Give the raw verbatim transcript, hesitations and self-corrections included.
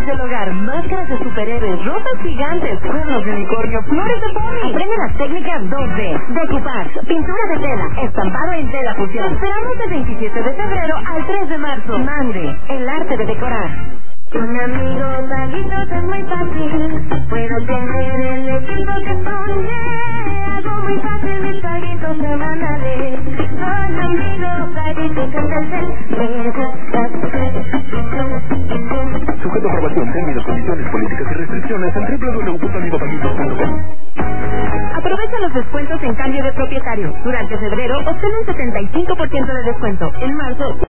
accesorios del hogar, máscaras de superhéroes, rosas gigantes, cuernos de unicornio, flores de pony. Aprende las técnicas dos D, decoupage, pintura de tela, estampado en tela fusión. Esperamos del veintisiete de febrero al tres de marzo. Mande, el arte de decorar. Con amigos, amigos es muy fácil. Puedo tener el equipo que soñé. Algo muy fácil, mis paguitos semanales. Con amigos, paguitos en Sujeto a aprobación, términos, condiciones, políticas y restricciones en doble u doble u doble u punto amigopaguitos punto com. Aprovecha los descuentos en cambio de propietario. Durante febrero obtén un setenta y cinco por ciento de descuento. En marzo